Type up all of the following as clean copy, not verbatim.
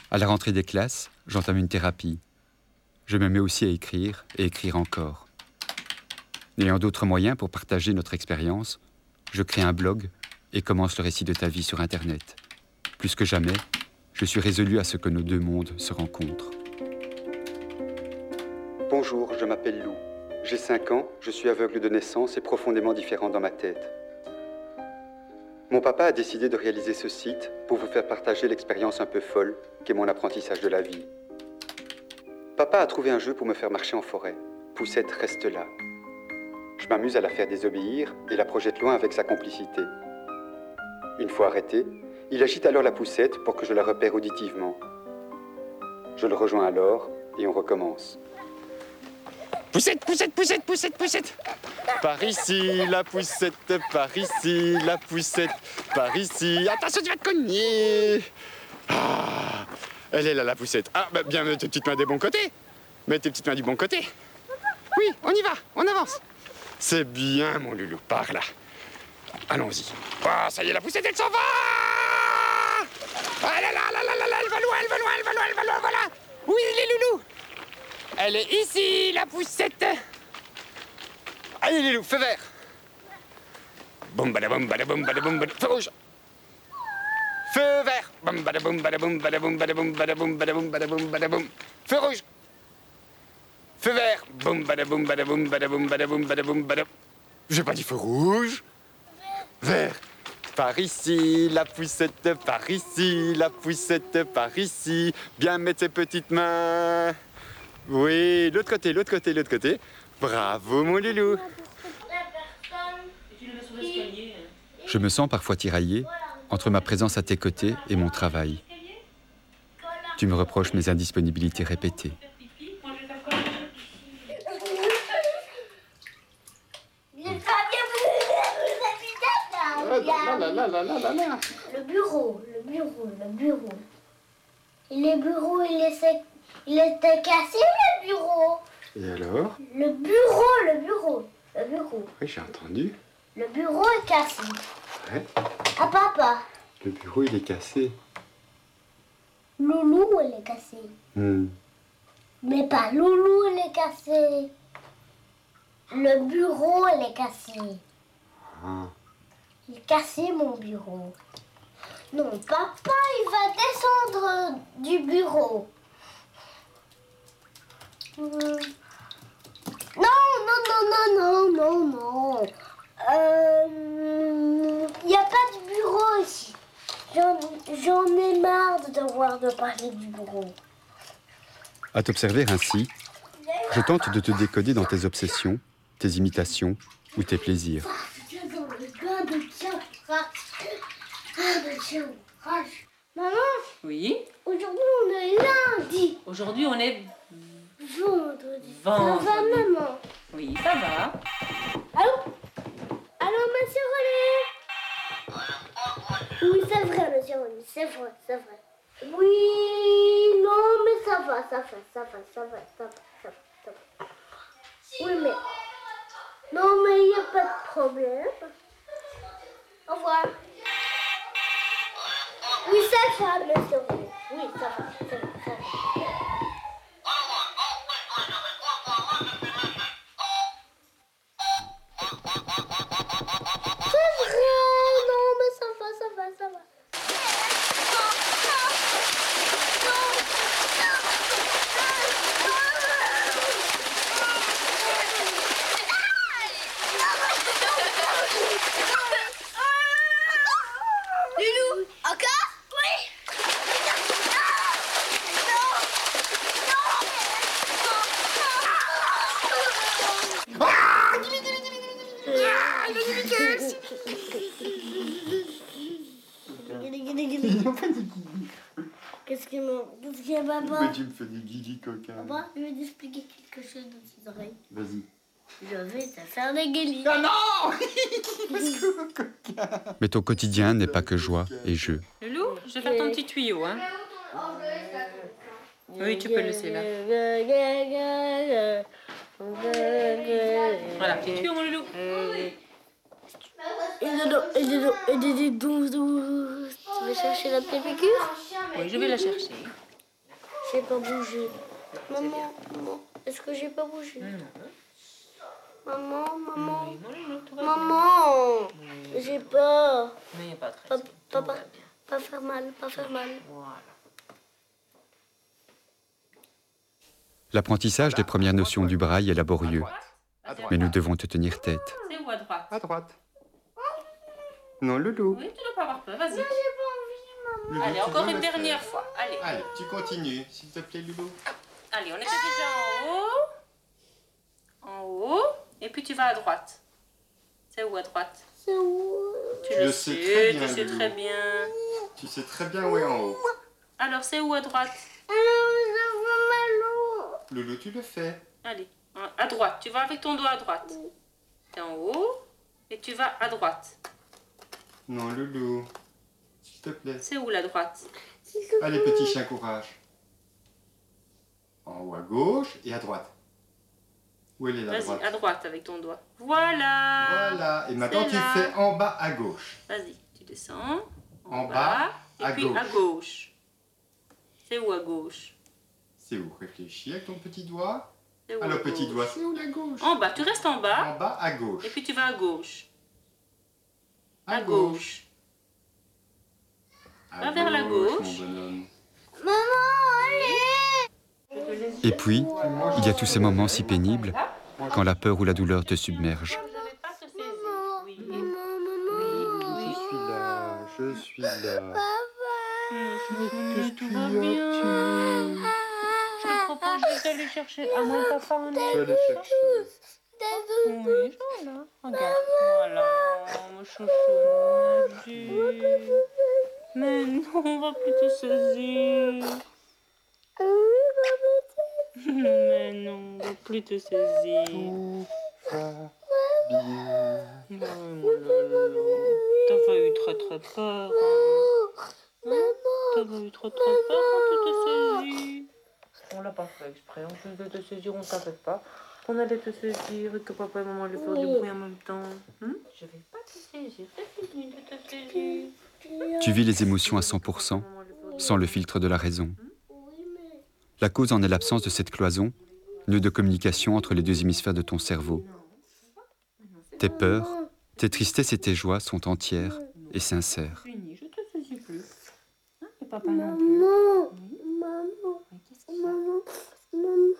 À la rentrée des classes, j'entame une thérapie. Je me mets aussi à écrire et écrire encore. N'ayant d'autres moyens pour partager notre expérience, je crée un blog et commence le récit de ta vie sur Internet. Plus que jamais, je suis résolu à ce que nos deux mondes se rencontrent. Bonjour, je m'appelle Lou. J'ai 5 ans, je suis aveugle de naissance et profondément différent dans ma tête. Mon papa a décidé de réaliser ce site pour vous faire partager l'expérience un peu folle qu'est mon apprentissage de la vie. Papa a trouvé un jeu pour me faire marcher en forêt. Poussette reste là. Je m'amuse à la faire désobéir et la projette loin avec sa complicité. Une fois arrêtée, il agite alors la poussette pour que je la repère auditivement. Je le rejoins alors et on recommence. Poussette, poussette, poussette, poussette, poussette. Par ici, la poussette, par ici, la poussette, par ici. Attention, tu vas te cogner. Ah, elle est là, la poussette. Ah, bah, bien, mets tes petites mains des bons côtés. Mets tes petites mains du bon côté. Oui, on y va, on avance. C'est bien, mon loulou, par là. Allons-y. Ah, ça y est, la poussette, elle s'en va. Ah là là là là là là, elle va loin, elle va loin, elle va loin, elle va loin, voilà. Oui, les loulous. Elle est ici, la poussette. Allez, les loups, feu vert. Boum, badaboum, badaboum, badaboum, badaboum, feu rouge. Feu vert. Boum, badaboum, badaboum, badaboum, badaboum, badaboum, badaboum, badaboum, badaboum. Feu rouge. Feu vert. Boum, badaboum, badaboum, badaboum, badaboum, badaboum, badaboum. J'ai pas dit feu rouge. Vert. Par ici, la poussette, par ici, la poussette, par ici. Bien mettre ses petites mains. Oui, l'autre côté, l'autre côté, l'autre côté. Bravo, mon loulou. Je me sens parfois tiraillé entre ma présence à tes côtés et mon travail. Tu me reproches mes indisponibilités répétées. Le bureau. Et le bureau, il était cassé, le bureau. Et alors? Le bureau. Oui, j'ai entendu. Le bureau est cassé. Ouais. Ah, papa. Le bureau, il est cassé. Loulou, il est cassé. Mais pas Loulou, il est cassé. Le bureau, il est cassé. Ah. Il est cassé, mon bureau. Non, papa, il va descendre du bureau. Non. Il n'y a pas de bureau ici. J'en ai marre de devoir parler du bureau. À t'observer ainsi, je tente de te décoder dans tes obsessions, tes imitations ou tes plaisirs. Maman, Oui. aujourd'hui on est lundi. Aujourd'hui, on est Vendredi. vendredi. Ça va, maman? Oui, ça va. Allô, monsieur René? Oui, c'est vrai, monsieur René, c'est vrai. Oui, non, mais ça va. Oui, mais... Non, mais il n'y a pas de problème. Au revoir. Oui, ça va, monsieur René. Oui, ça va. C'est vrai, non, mais ça va. Loulou, encore? Oui. Qu'est-ce qu'il y a, papa? Mais tu me fais des guilis coquins. Papa, je vais t'expliquer quelque chose dans tes oreilles. Vas-y. Je vais te faire des guélis. Ah non. Mais ton quotidien n'est pas que joie et jeu. Loulou, je vais faire ton petit tuyau, hein. Oui, tu peux le laisser là. Voilà, petit tuyau, mon loulou. Et dedans, tu veux chercher la petite piqûre? Oui, je vais la chercher. J'ai pas bougé. Maman, maman, est-ce que j'ai pas bougé? Maman, maman, Oui, mon loulou, tout va bien. maman, j'ai peur. Mais il n'y a pas de Pas, raison. pas, Tout pas, va bien. pas faire mal, pas faire mal. Voilà. L'apprentissage des premières notions du braille est laborieux, À droite. mais nous devons te tenir tête. C'est où à droite? À droite. Non, Loulou. Oui, tu ne dois pas avoir peur, vas-y. Loulou, Allez, tu encore veux une le dernière faire? fois. Allez. Allez, tu continues, s'il te plaît, Loulou. Allez, on était déjà en haut. En haut. Et puis tu vas à droite. C'est où à droite? C'est où? Tu le sais très bien, tu sais Loulou. très bien. Tu sais très bien où est en haut. Alors, c'est où à droite? Loulou, tu le fais. Allez, à droite. Tu vas avec ton doigt à droite. T'es en haut. Et tu vas à droite. Non, Loulou. S'il te plaît. C'est où la droite? Allez, petit chien, courage. En haut à gauche et à droite. Où elle est la Vas-y, droite? à droite avec ton doigt. Voilà. Voilà. Et maintenant, C'est tu là. fais en bas à gauche. Vas-y, tu descends. En bas, Et à puis gauche. à gauche. C'est où à gauche? C'est où? Réfléchis avec ton petit doigt. C'est où à Alors, petit gauche? doigt, c'est où la gauche? En bas, tu restes en bas. En bas à gauche. Et puis tu vas à gauche. À gauche. Va vers la gauche. Mon bonhomme. Et puis, il y a tous ces moments si pénibles quand la peur ou la douleur te submerge. Je vais pas te saisir. Oui. Je suis là, je suis là. Tout va bien. Je te propose juste d'aller chercher à moi papa en Je vais aller chercher. Oui, voilà. Regarde. Voilà, mon chouchou. Adieu. Mais non, on va plus te saisir. Mais non, on va plus te saisir. Tout va bien. Oh là là. T'as pas eu très très peur. Hein? T'as pas eu trop très peur quand tu te saisis. On l'a pas fait exprès. En plus de te saisir, on savait pas qu'on allait te saisir et que papa et maman allaient faire du bruit en même temps. Je vais pas te saisir. C'est fini de te saisir. Tu vis les émotions à 100%, sans le filtre de la raison. La cause en est l'absence de cette cloison, nœud de communication entre les deux hémisphères de ton cerveau. Tes peurs, tes tristesses et tes joies sont entières et sincères. Fini, je te saisis plus. Hein? Et papa non plus. Maman, Oui. maman, Mais qu'est-ce qu'il y a? maman, maman.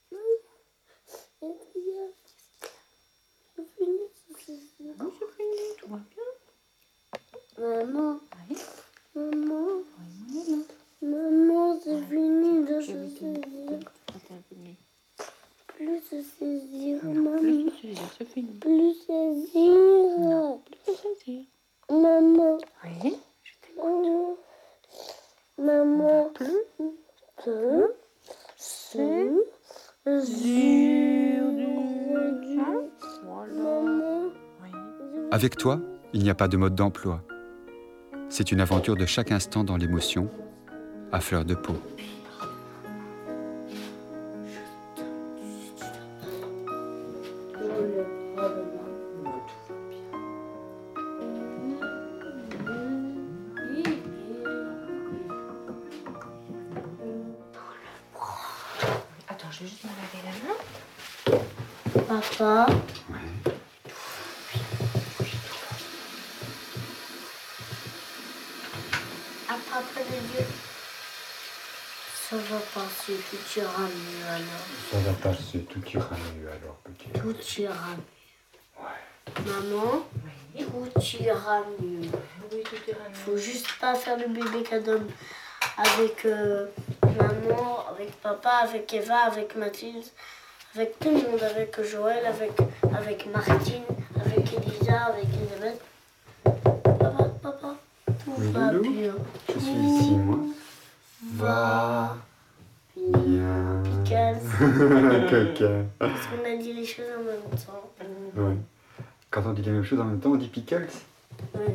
C'est fini, Oui, c'est fini, tout va bien. maman, Oui. maman, Oui, mon loulou. maman, c'est fini de Je se vais te saisir. Attends un peu de nuit. Plus se saisir, Plus maman. te saisir, c'est fini. Plus saisir. Plus te saisir. Maman, Oui. maman, maman. Plus. Se saisir. Voilà. Maman. Oui. Avec toi, il n'y a pas de mode d'emploi. C'est une aventure de chaque instant dans l'émotion, à fleur de peau. Attends, je vais juste me laver la main. Papa, attrape les yeux. Ça va passer, tout ira mieux alors. Ça va passer, tout ira mieux alors, petit. Tout ira mieux. Maman, tout ira mieux. Oui, tout ira mieux. Faut juste pas faire le bébé cadom avec maman, avec papa, avec Eva, avec Mathilde, avec tout le monde, avec Joël, avec Martine, avec Elisa, avec Elisabeth. Papa, tout Oui, va Loulou. bien. Je suis ici, moi. Va bien. Picasso. Coquin. Parce qu'on a dit les choses en même temps. Ouais. Quand on dit les mêmes choses en même temps, on dit pickles. Ouais.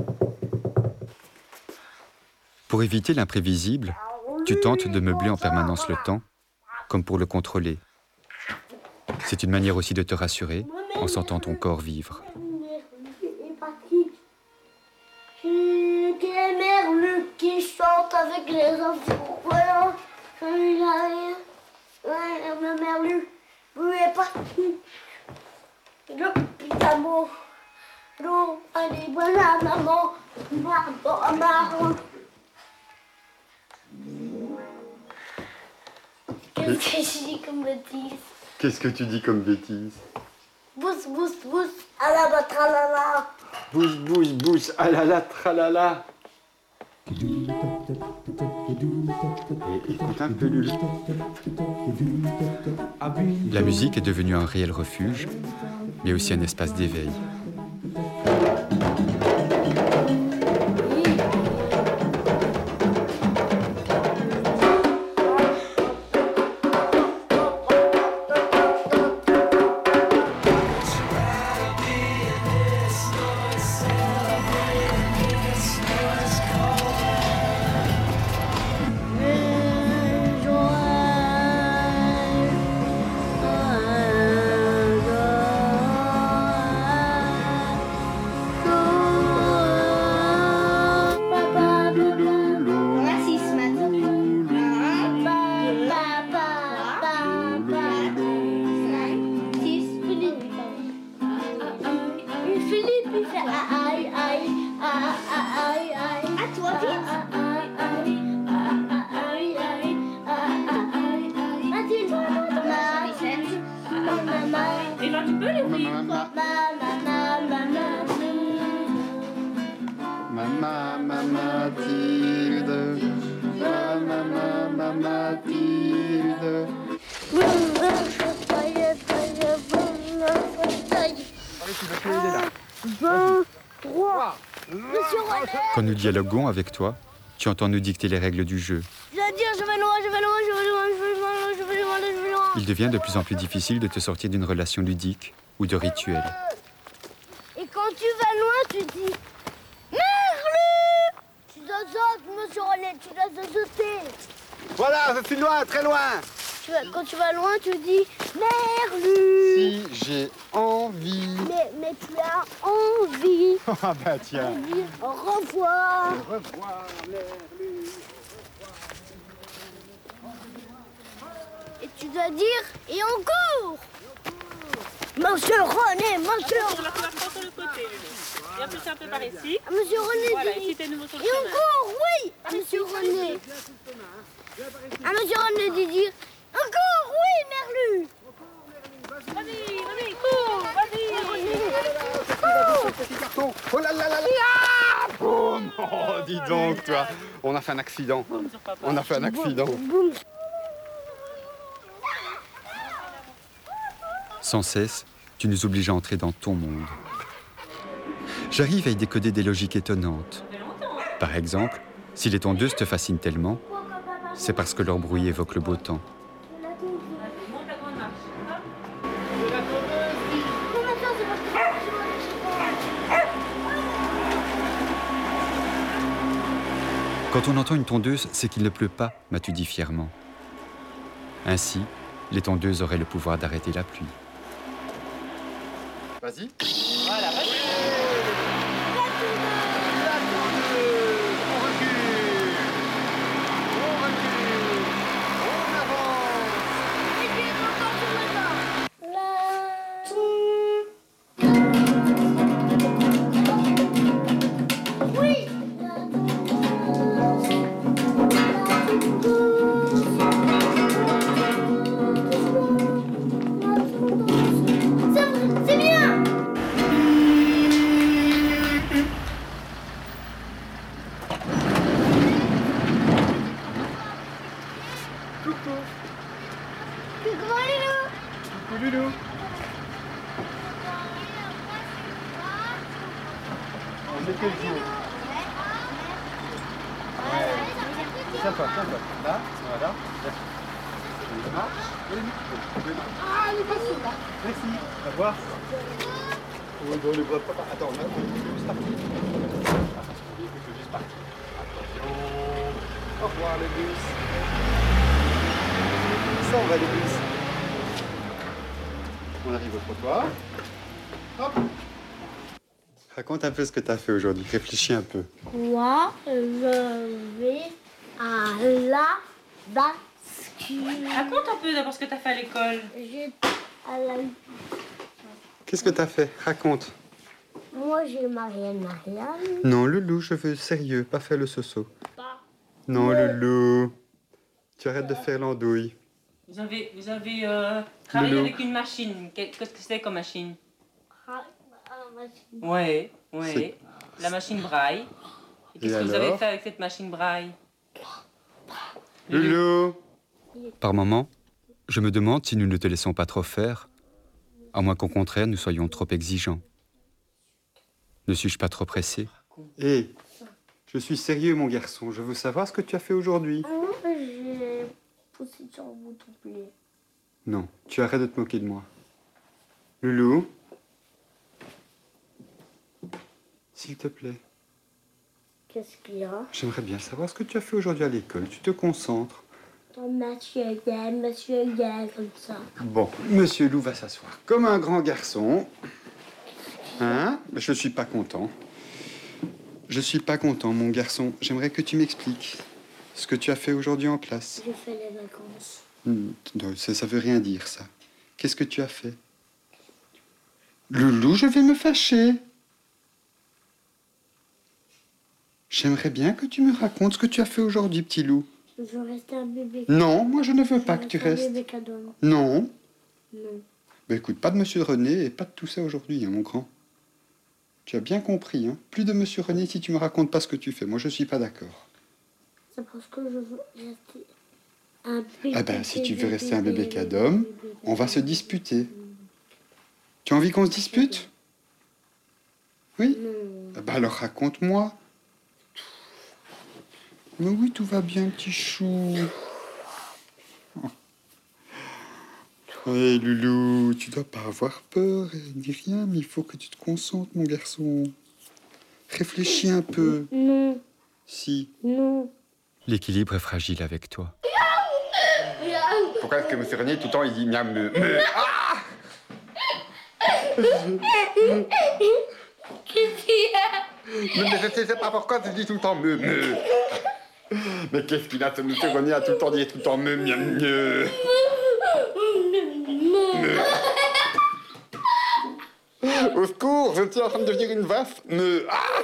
Pour éviter l'imprévisible, tu tentes de meubler en permanence le temps, comme pour le contrôler. C'est une manière aussi de te rassurer en sentant ton corps vivre. Qui merle qui chante avec les enfants. Voilà. Ma mère, lui est partie. Le amour. L'eau, allez, voilà, maman. Maman. Qu'est-ce que je dis comme bêtise? Qu'est-ce que tu dis comme bêtise? Bousse, bousse, bousse. Ah là, bah, tralala. Bouge, bouge, bouge, ah là là, tralala. Et écoute un peu, Lulu. La musique est devenue un réel refuge, mais aussi un espace d'éveil. Mathilde, Mathilde. Quand nous dialoguons avec toi, tu entends nous dicter les règles du jeu. Je vais dire, je vais loin, je vais loin, je vais loin, je vais loin, je vais loin, je vais loin. Il devient de plus en plus difficile de te sortir d'une relation ludique ou de rituel. Et quand tu vas loin, tu dis Merlu. Tu dois sauter, monsieur René, tu dois sauter. Voilà, je suis loin, très loin. Quand tu vas loin, tu dis Merlu. Si j'ai envie. Mais tu as envie Ah bah tiens. de dire au revoir. Au revoir, Merlu. Et tu dois dire et encore. Monsieur René, monsieur. On va faire sur le côté. Et un peu par ici. Monsieur René, Voilà, dit. ici t'es nouveau sur le Et chemin. encore, oui. Monsieur René. Monsieur René, dit dire encore, oui, Merlu. Vas-y, vas-y, cours, vas-y. Petit carton. Oh là là là là. Boum. Oh, dis donc, toi. On a fait un accident. On a fait un accident. Sans cesse, tu nous obliges à entrer dans ton monde. J'arrive à y décoder des logiques étonnantes. Par exemple, si les tondeuses te fascinent tellement, c'est parce que leur bruit évoque le beau temps. Quand on entend une tondeuse, c'est qu'il ne pleut pas, m'as-tu dit fièrement. Ainsi, les tondeuses auraient le pouvoir d'arrêter la pluie. Vas-y. Voilà, vas-y. C'est bien. Loulou. On est quel jour? Tiens-toi. Là, voilà. Ça marche. Ah, il est passé là. Merci. Au revoir. Oui, bon, le bras de papa. Attends, là, on peut juste partir. Il faut juste partir. Attention. Au revoir, le bus. Ça, on va, le bus. On arrive au trottoir. Hop. Raconte un peu ce que tu as fait aujourd'hui. Réfléchis un peu. Moi, je vais à la Raconte un peu d'abord ce que t'as fait à l'école. J'ai à la... Qu'est-ce que t'as fait? Raconte. Moi, j'ai Marianne. Non, Loulou, je veux sérieux, pas faire le soso. Pas. Non, Loulou. Tu arrêtes de faire l'andouille. Vous avez travaillé Loulou. avec une machine. Qu'est-ce que c'est comme machine? machine. Ouais. C'est- La machine braille. Et qu'est-ce Et que vous avez alors fait avec cette machine braille? Loulou. Par moments, je me demande si nous ne te laissons pas trop faire, à moins qu'au contraire nous soyons trop exigeants. Ne suis-je pas trop pressé? Hé, je suis sérieux mon garçon, je veux savoir ce que tu as fait aujourd'hui. J'ai poussé sur le bouton play. Non, tu arrêtes de te moquer de moi. Loulou, s'il te plaît, Qu'est-ce qu'il y a? j'aimerais bien savoir ce que tu as fait aujourd'hui à l'école. Tu te concentres. Monsieur Gay, comme ça. Bon, Monsieur Lou va s'asseoir comme un grand garçon. Hein? Mais je suis pas content. Je suis pas content, mon garçon. J'aimerais que tu m'expliques ce que tu as fait aujourd'hui en classe. J'ai fait les vacances. Non, ça veut rien dire, ça. Qu'est-ce que tu as fait? Loulou, je vais me fâcher. J'aimerais bien que tu me racontes ce que tu as fait aujourd'hui, petit loup. Je veux rester un bébé. Non, moi je ne veux pas que tu Un restes. bébé cadeau. Non. Non. Bah écoute, pas de Monsieur René et pas de tout ça aujourd'hui, hein, mon grand. Tu as bien compris, hein. Plus de Monsieur René si tu me racontes pas ce que tu fais. Moi, je suis pas d'accord. C'est parce que je veux rester un bébé. Ah ben, si tu veux rester un bébé cadom, on va se disputer. Tu as envie qu'on se dispute? Oui? Non. Ah ben alors raconte-moi. Mais oui, tout va bien, petit chou. Oui, Loulou, tu dois pas avoir peur, ni rien, mais il faut que tu te concentres, mon garçon. Réfléchis un peu. Non. Si. Non. L'équilibre est fragile avec toi. Pourquoi est-ce que M. René, tout le temps, il dit miam, me. Qu'est-ce qu'il y a? Mais je sais pas pourquoi tu dis tout le temps me. Mais qu'est-ce qu'il a, ce M. René a tout le temps dit tout le temps me, miam, me. Au secours, je suis en train de devenir une vache. Me.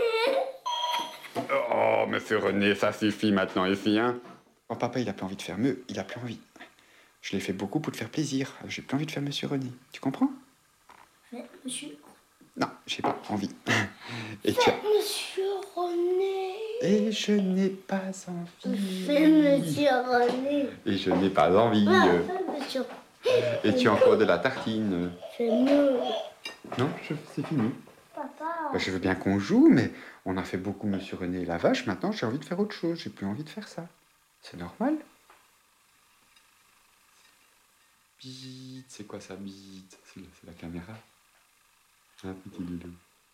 Oh, monsieur René, ça suffit maintenant ici, hein. Oh, papa, il a plus envie de faire me, il a plus envie. Je l'ai fait beaucoup pour te faire plaisir. J'ai plus envie de faire monsieur René. Tu comprends? Mais monsieur. Non, j'ai pas envie. Et tu as... Monsieur René. Et je n'ai pas envie. Fais monsieur René. Et je n'ai pas envie. Fais monsieur. Et tu as encore de la tartine. Fais-le. Non, c'est fini. Papa. Bah, je veux bien qu'on joue, mais on a fait beaucoup Monsieur René et la vache. Maintenant, j'ai envie de faire autre chose. J'ai plus envie de faire ça. C'est normal. Bite, c'est quoi ça, bite? C'est la caméra. Un petit loulou.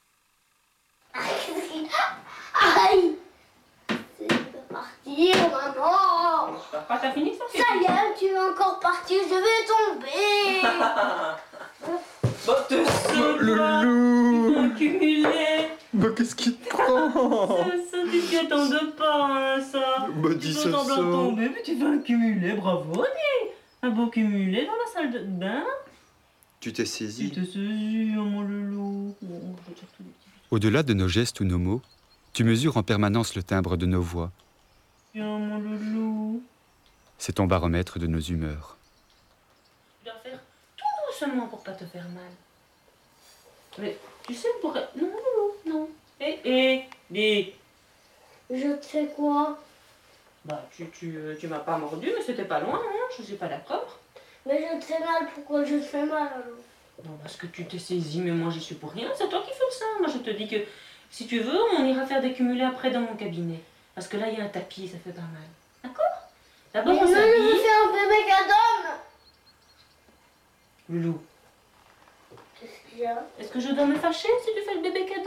Aïe. C'est partir, maman. Papa, t'as fini ça? Ça y est, tu veux encore partir, je vais tomber. Bah, te saoule, Loulou! accumulé. Bah, qu'est-ce qui te prend? Ça, tu t'y attendais pas, hein, ça. Bah, Tu dis peux ça, semblant ça. de tomber, mais tu vas accumuler, bravo, allez. Un beau cumulé dans la salle de bain. Tu t'es Tu saisi. te saisi, oh, mon loulou. Bon, je retire tous les petits. Au-delà de nos gestes ou nos mots, tu mesures en permanence le timbre de nos voix. Oh, mon loulou. C'est ton baromètre de nos humeurs. Tu dois faire tout doucement pour pas te faire mal. Mais tu sais, on pourrait... Non, non. Dis. Je te fais quoi? Bah, tu m'as pas mordu, mais c'était pas loin, hein. Je suis pas d'accord. Mais je te fais mal, pourquoi je te fais mal alors? Non, parce que tu t'es saisi, mais moi j'y suis pour rien. C'est toi qui fais ça. Moi je te dis que si tu veux, on ira faire des cumulés après dans mon cabinet. Parce que là, il y a un tapis, ça fait pas mal. D'accord? D'abord, Mais on moi, je veux s'habille. faire un bébé cadom. Loulou, Qu'est-ce qu'il y a? est-ce que je dois me fâcher si tu fais le bébé cadeau?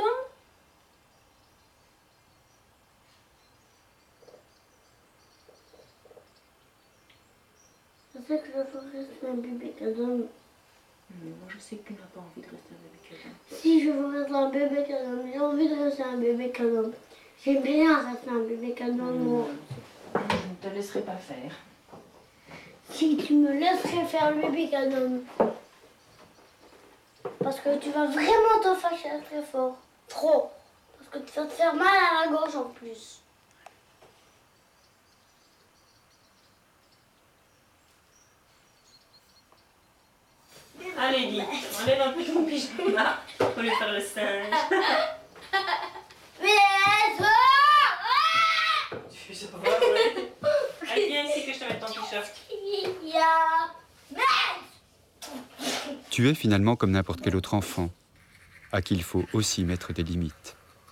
Je sais que je veux rester un bébé cadom. Moi je sais que tu n'as pas envie de rester un bébé cadeau. Si je veux rester un bébé cadom, j'ai envie de rester un bébé cadom. J'aime bien rester un bébé cadom. moi. Je ne te laisserai pas faire. Si tu me laisserais faire le bébé canon. Parce que tu vas vraiment te fâcher très fort. Trop. Parce que tu vas te faire mal à la gorge en plus. Allez, dis, enlève un peu ton pyjama pour lui faire le singe. Mais Tu fais ça, ouais. Allez, viens ici que je te mette ton t-shirt. il y a... Tu es finalement comme n'importe quel autre enfant, à qui il faut aussi mettre des limites.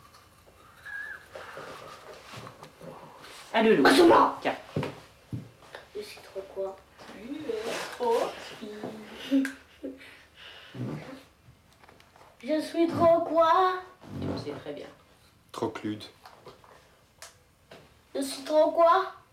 Allez, Lou. Tiens. Je suis trop quoi? Je suis trop quoi? Tu le sais très bien. Trop clude. Je suis trop quoi?